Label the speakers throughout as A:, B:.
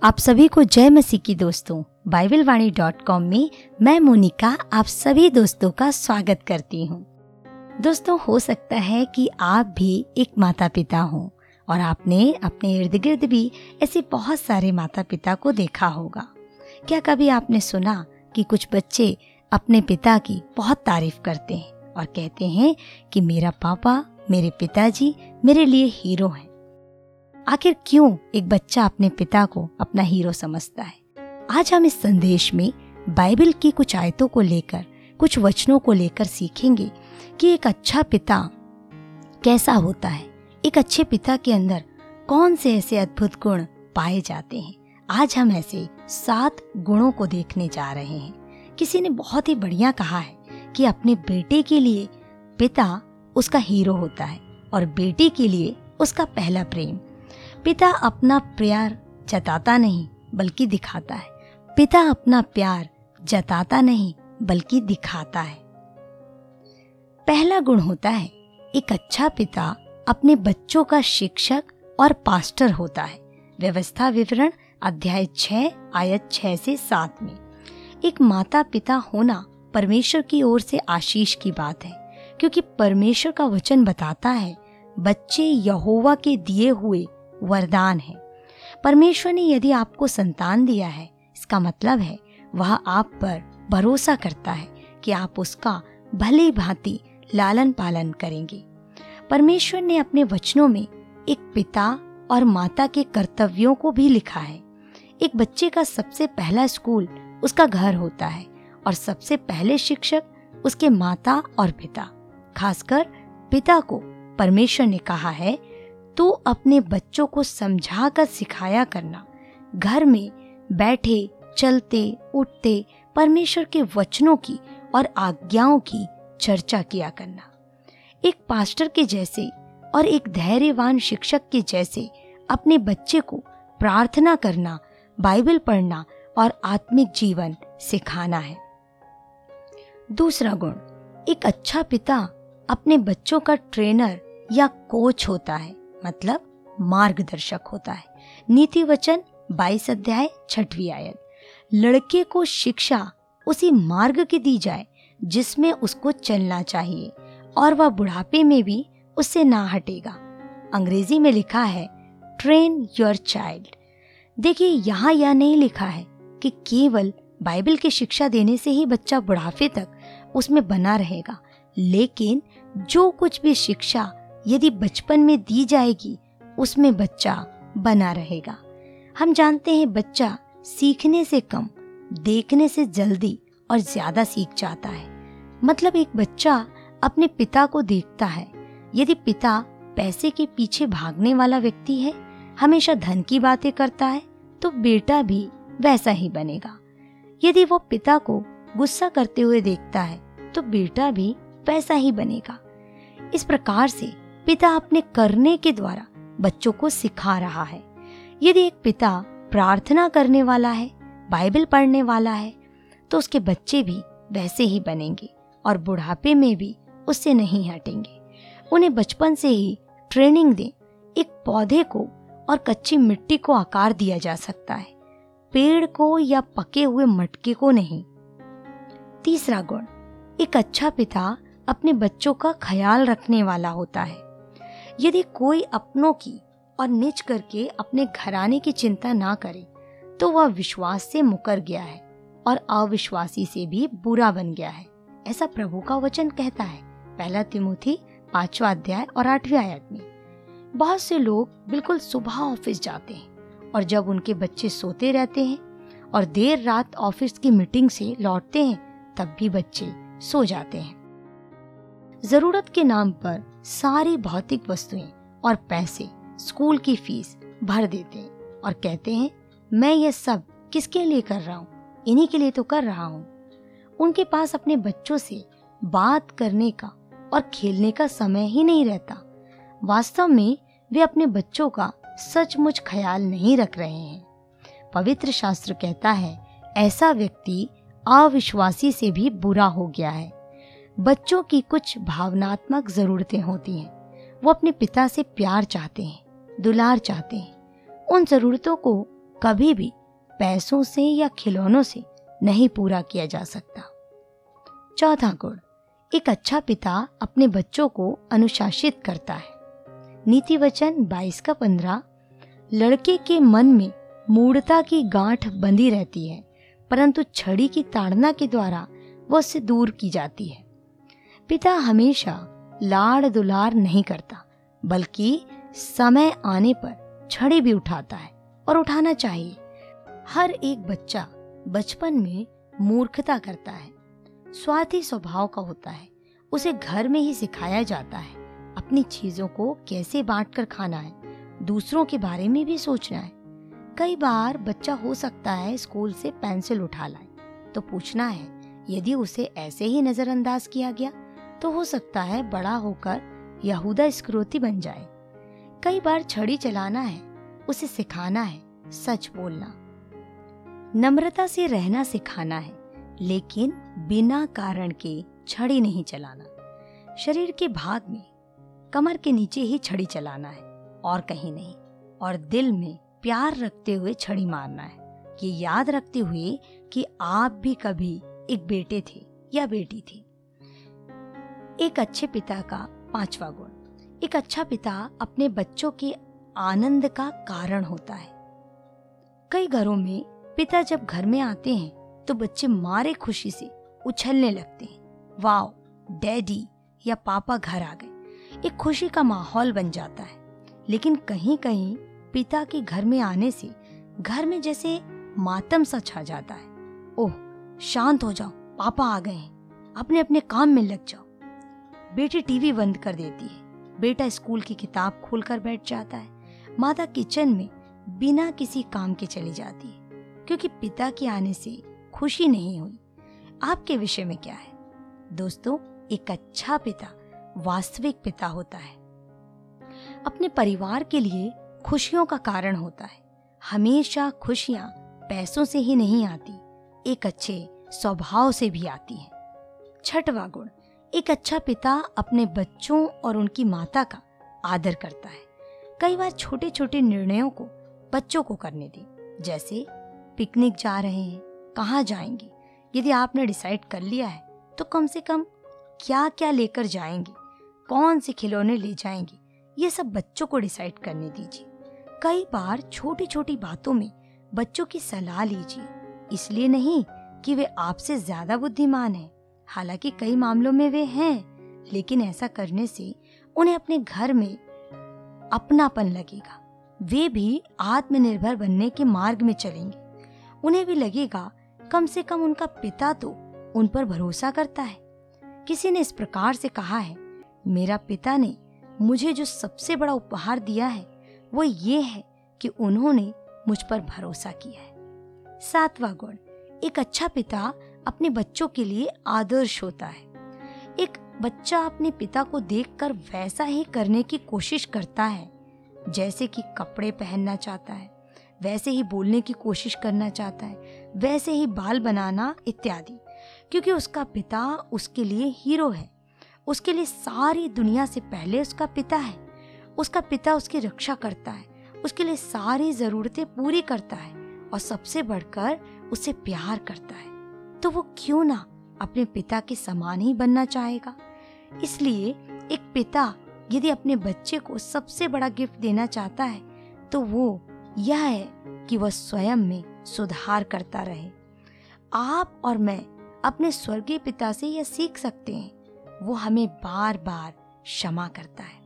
A: आप सभी को जय मसीह की दोस्तों। BibleWani.com में मैं मोनिका आप सभी दोस्तों का स्वागत करती हूँ। दोस्तों, हो सकता है कि आप भी एक माता पिता हो और आपने अपने इर्द गिर्द भी ऐसे बहुत सारे माता पिता को देखा होगा। क्या कभी आपने सुना कि कुछ बच्चे अपने पिता की बहुत तारीफ करते हैं और कहते हैं कि मेरा पापा, मेरे पिताजी मेरे लिए हीरो हैं। आखिर क्यों एक बच्चा अपने पिता को अपना हीरो समझता है? आज हम इस संदेश में बाइबल की कुछ आयतों को लेकर, कुछ वचनों को लेकर सीखेंगे कि एक अच्छा पिता कैसा होता है। एक अच्छे पिता के अंदर कौन से ऐसे अद्भुत गुण पाए जाते हैं। आज हम ऐसे 7 गुणों को देखने जा रहे हैं। किसी ने बहुत ही बढ़िया कहा है कि अपने बेटे के लिए पिता उसका हीरो होता है और बेटी के लिए उसका पहला प्रेम। पिता अपना प्यार जताता नहीं बल्कि दिखाता है। पिता अपना प्यार जताता नहीं बल्कि दिखाता है। पहला गुण होता है, एक अच्छा पिता अपने बच्चों का शिक्षक और पास्टर होता है। व्यवस्था विवरण अध्याय 6 आयत 6 से 7 में एक माता पिता होना परमेश्वर की ओर से आशीष की बात है, क्योंकि परमेश्वर का वचन बताता है बच्चे यहोवा के दिए हुए वरदान है। परमेश्वर ने यदि आपको संतान दिया है, इसका मतलब है वह आप पर भरोसा करता है कि आप उसका भली भांति लालन पालन करेंगे। परमेश्वर ने अपने वचनों में एक पिता और माता के कर्तव्यों को भी लिखा है। एक बच्चे का सबसे पहला स्कूल उसका घर होता है और सबसे पहले शिक्षक उसके माता और पिता। खासकर पिता को परमेश्वर ने कहा है, तू अपने बच्चों को समझा कर सिखाया करना। घर में बैठे चलते उठते परमेश्वर के वचनों की और आज्ञाओं की चर्चा किया करना। एक पास्टर के जैसे और एक धैर्यवान शिक्षक के जैसे अपने बच्चे को प्रार्थना करना, बाइबल पढ़ना और आत्मिक जीवन सिखाना है। दूसरा गुण, एक अच्छा पिता अपने बच्चों का ट्रेनर या कोच होता है, मतलब मार्गदर्शक होता है। नीति वचन 22 अध्याय 6वीं आयत। लड़के को शिक्षा उसी मार्ग की दी जाए जिसमें उसको चलना चाहिए और वह बुढ़ापे में भी उससे ना हटेगा। अंग्रेजी में लिखा है ट्रेन योर चाइल्ड। देखिए, यहाँ यह नहीं लिखा है कि केवल बाइबल की शिक्षा देने से ही बच्चा बुढ़ापे तक उसमें बना रहेगा, लेकिन जो कुछ भी शिक्षा यदि बचपन में दी जाएगी उसमें बच्चा बना रहेगा। हम जानते हैं बच्चा सीखने से कम, देखने से जल्दी और ज्यादा सीख जाता है। मतलब एक बच्चा अपने पिता को देखता है। यदि पिता पैसे के पीछे भागने वाला व्यक्ति है, हमेशा धन की बातें करता है, तो बेटा भी वैसा ही बनेगा। यदि वो पिता को गुस्सा करते हुए देखता है तो बेटा भी वैसा ही बनेगा। इस प्रकार से पिता अपने करने के द्वारा बच्चों को सिखा रहा है। यदि एक पिता प्रार्थना करने वाला है, बाइबल पढ़ने वाला है, तो उसके बच्चे भी वैसे ही बनेंगे और बुढ़ापे में भी उससे नहीं हटेंगे। उन्हें बचपन से ही ट्रेनिंग दें। एक पौधे को और कच्ची मिट्टी को आकार दिया जा सकता है, पेड़ को या पके हुए मटके को नहीं। तीसरा गुण, एक अच्छा पिता अपने बच्चों का ख्याल रखने वाला होता है। यदि कोई अपनों की और निज करके अपने घराने की चिंता ना करे तो वह विश्वास से मुकर गया है और अविश्वासी से भी बुरा बन गया है। ऐसा प्रभु का वचन कहता है, 1 तिमोथी 5वां अध्याय और 8वीं आयत में। बहुत से लोग बिल्कुल सुबह ऑफिस जाते हैं और जब उनके बच्चे सोते रहते हैं और देर रात ऑफिस की मीटिंग से लौटते हैं तब भी बच्चे सो जाते हैं। जरूरत के नाम पर सारी भौतिक वस्तुएं और पैसे, स्कूल की फीस भर देते हैं और कहते हैं मैं ये सब किसके लिए कर रहा हूँ, इन्हीं के लिए तो कर रहा हूँ। उनके पास अपने बच्चों से बात करने का और खेलने का समय ही नहीं रहता। वास्तव में वे अपने बच्चों का सचमुच ख्याल नहीं रख रहे हैं। पवित्र शास्त्र कहता है ऐसा व्यक्ति अविश्वासी से भी बुरा हो गया है। बच्चों की कुछ भावनात्मक जरूरतें होती हैं। वो अपने पिता से प्यार चाहते हैं, दुलार चाहते हैं। उन जरूरतों को कभी भी पैसों से या खिलौनों से नहीं पूरा किया जा सकता। चौथा गुण, एक अच्छा पिता अपने बच्चों को अनुशासित करता है। नीति वचन 22:15, लड़के के मन में मूढ़ता की गांठ बंधी रहती है, परंतु छड़ी की ताड़ना के द्वारा वह उससे दूर की जाती है। पिता हमेशा लाड़ दुलार नहीं करता, बल्कि समय आने पर छड़ी भी उठाता है और उठाना चाहिए। हर एक बच्चा बचपन में मूर्खता करता है, स्वार्थी स्वभाव का होता है। उसे घर में ही सिखाया जाता है अपनी चीजों को कैसे बांटकर खाना है, दूसरों के बारे में भी सोचना है। कई बार बच्चा हो सकता है स्कूल से पेंसिल उठा लाए, तो पूछना है यदि उसे ऐसे ही नजरअंदाज किया गया तो हो सकता है बड़ा होकर यहूदा इस्करियोती बन जाए। कई बार छड़ी चलाना है, उसे सिखाना है सच बोलना, नम्रता से रहना सिखाना है, लेकिन बिना कारण के छड़ी नहीं चलाना। शरीर के भाग में कमर के नीचे ही छड़ी चलाना है और कहीं नहीं, और दिल में प्यार रखते हुए छड़ी मारना है, ये याद रखते हुए कि आप भी कभी एक बेटे थे या बेटी थी। एक अच्छे पिता का पांचवा गुण, एक अच्छा पिता अपने बच्चों के आनंद का कारण होता है। कई घरों में पिता जब घर में आते हैं तो बच्चे मारे खुशी से उछलने लगते हैं, वाओ डैडी या पापा घर आ गए। एक खुशी का माहौल बन जाता है। लेकिन कहीं कहीं पिता के घर में आने से घर में जैसे मातम सा छा जाता है। ओह शांत हो जाओ, पापा आ गए हैं, अपने अपने काम में लग जाओ। बेटी टीवी बंद कर देती है, बेटा स्कूल की किताब खोलकर बैठ जाता है, माता किचन में बिना किसी काम के चली जाती है, क्योंकि पिता के आने से खुशी नहीं हुई। आपके विषय में क्या है? दोस्तों, एक अच्छा पिता वास्तविक पिता होता है, अपने परिवार के लिए खुशियों का कारण होता है। हमेशा खुशियां पैसों से ही नहीं आती, एक अच्छे स्वभाव से भी आती हैं। छठवां गुण, एक अच्छा पिता अपने बच्चों और उनकी माता का आदर करता है। कई बार छोटे छोटे निर्णयों को बच्चों को करने दें, जैसे पिकनिक जा रहे हैं, कहाँ जाएंगे। यदि आपने डिसाइड कर लिया है तो कम से कम क्या क्या लेकर जाएंगे, कौन से खिलौने ले जाएंगे, ये सब बच्चों को डिसाइड करने दीजिए। कई बार छोटी छोटी बातों में बच्चों की सलाह लीजिए, इसलिए नहीं कि वे आपसे ज्यादा बुद्धिमान हैं, हालांकि कई मामलों में वे हैं, लेकिन ऐसा करने से उन्हें अपने घर में अपनापन लगेगा, वे भी आत्मनिर्भर बनने के मार्ग में चलेंगे। उन्हें भी लगेगा कम से कम उनका पिता तो उन पर भरोसा करता है। किसी ने इस प्रकार से कहा है, मेरा पिता ने मुझे जो सबसे बड़ा उपहार दिया है वो ये है कि उन्होंने मुझ पर भरोसा किया है। सातवां गुण, एक अच्छा पिता अपने बच्चों के लिए आदर्श होता है। एक बच्चा अपने पिता को देखकर वैसा ही करने की कोशिश करता है, जैसे कि कपड़े पहनना चाहता है, वैसे ही बोलने की कोशिश करना चाहता है, वैसे ही बाल बनाना इत्यादि, क्योंकि उसका पिता उसके लिए हीरो है। उसके लिए सारी दुनिया से पहले उसका पिता है। उसका पिता उसकी रक्षा करता है, उसके लिए सारी जरूरतें पूरी करता है और सबसे बढ़कर उसे प्यार करता है। तो वो क्यों ना अपने पिता के समान ही बनना चाहेगा। इसलिए एक पिता यदि अपने बच्चे को सबसे बड़ा गिफ्ट देना चाहता है तो वो यह है कि वह स्वयं में सुधार करता रहे। आप और मैं अपने स्वर्गीय पिता से यह सीख सकते हैं, वो हमें बार बार क्षमा करता है।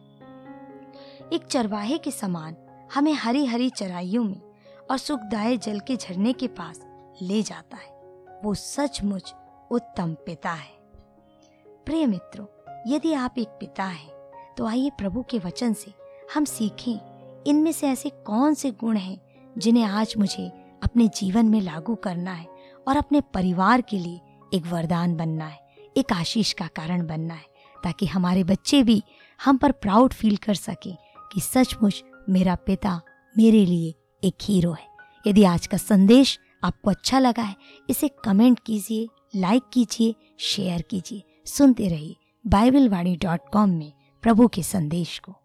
A: एक चरवाहे के समान हमें हरी हरी चराइयों में और सुखदायी जल के झरने के पास ले जाता है। वो सचमुच उत्तम पिता है। प्रिय मित्रों, यदि आप एक पिता हैं तो आइए प्रभु के वचन से हम सीखें इनमें से ऐसे कौन से गुण हैं जिन्हें आज मुझे अपने जीवन में लागू करना है और अपने परिवार के लिए एक वरदान बनना है, एक आशीष का कारण बनना है, ताकि हमारे बच्चे भी हम पर प्राउड फील कर सकें कि सचमुच मेरा पिता मेरे लिए एक हीरो है। यदि आज का संदेश आपको अच्छा लगा है, इसे कमेंट कीजिए, लाइक कीजिए, शेयर कीजिए। सुनते रहिए BibleWani.com में प्रभु के संदेश को।